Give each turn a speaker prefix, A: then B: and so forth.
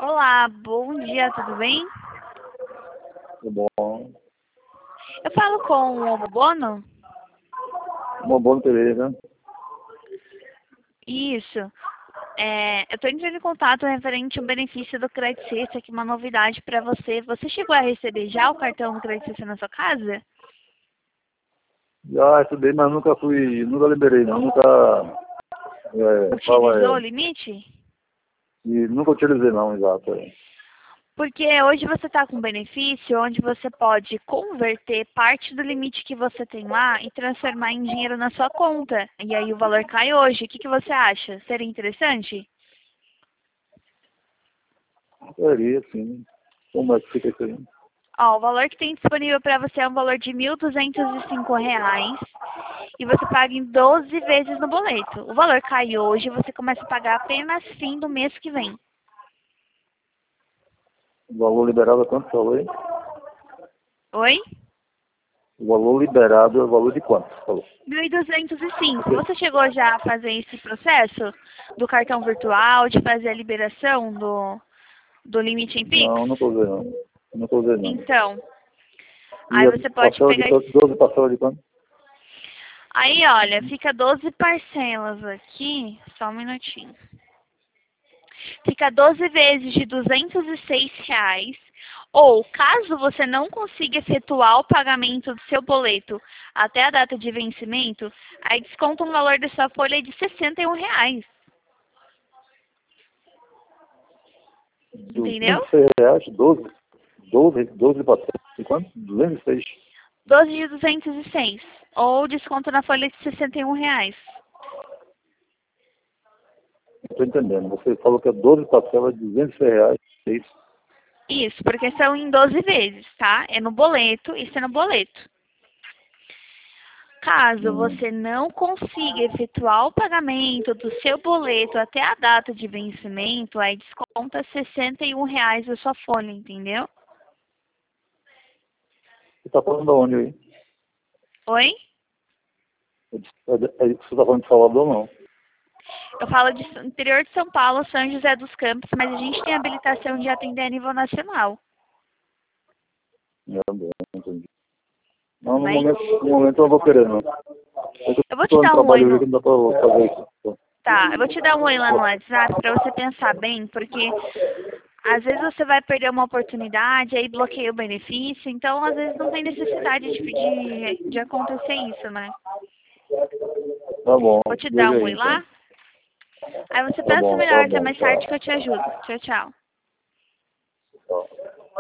A: Olá, bom dia, tudo bem?
B: Tudo bom?
A: Eu falo com o Obono?
B: Uma boa Pereira.
A: Isso. Eu estou entrando em contato referente ao benefício do Crédito Sexta, aqui uma novidade para você. Você chegou a receber já o cartão do Crédito Sexta na sua casa?
B: Já estudei, mas nunca liberei não,
A: Utilizou o limite?
B: e nunca utilizei não, exato.
A: Porque hoje você está com um benefício onde você pode converter parte do limite que você tem lá e transformar em dinheiro na sua conta. E aí o valor cai hoje. O que você acha? Seria interessante?
B: Seria, sim. Como é que fica isso aí?
A: Ó, o valor que tem disponível para você é um valor de R$ 1.205 e você paga em 12 vezes no boleto. O valor cai hoje e você começa a pagar apenas fim do mês que vem.
B: O valor liberado é quanto falou aí?
A: Oi?
B: O valor liberado é o valor de quanto falou?
A: 1.205. Você chegou já a fazer esse processo do cartão virtual, de fazer a liberação do limite em Pix?
B: Não, não estou vendo não. Não estou vendo não.
A: Então,
B: E
A: aí
B: a
A: você pode
B: parcela de
A: pegar
B: quanto?
A: esse...
B: 12 parcelas de quanto?
A: Aí, olha, fica 12 parcelas aqui, só um minutinho. Fica 12 vezes de R$ 206. Ou, caso você não consiga efetuar o pagamento do seu boleto até a data de vencimento, aí desconta um valor da sua folha de R$ 61. Entendeu?
B: R$ 206, 12 parcelas de quanto? 206.
A: 12 de 206. Ou desconto na folha de R$ 61.
B: Estou entendendo. Você falou que é 12 parcelas de R$ 206, é isso?
A: Isso, porque são em 12 vezes, tá? É no boleto, isso é no boleto. Caso
B: Hum.
A: você não consiga efetuar o pagamento do seu boleto até a data de vencimento, aí desconta R$ 61 da sua folha, entendeu?
B: Você está falando de onde aí?
A: Oi?
B: Você está falando de Salvador, não?
A: Eu falo de interior de São Paulo, São José dos Campos, mas a gente tem habilitação de atender a nível nacional.
B: É bom, entendi. Não,
A: Tudo bem?
B: no momento eu não vou querer, não. Eu
A: Eu vou te
B: estou no
A: dar um oi
B: trabalho hoje
A: no...
B: que não dá para fazer isso.
A: Tá, eu vou te dar um oi lá no WhatsApp pra você pensar bem, porque às vezes você vai perder uma oportunidade, aí bloqueia o benefício, então às vezes não tem necessidade de acontecer isso, né?
B: Tá bom,
A: Vou te dar
B: veja
A: um
B: aí
A: oi
B: então.
A: lá, aí você pensa
B: Tá
A: melhor, até
B: bom,
A: mais tarde
B: tchau.
A: que eu te ajudo. Tchau, tchau.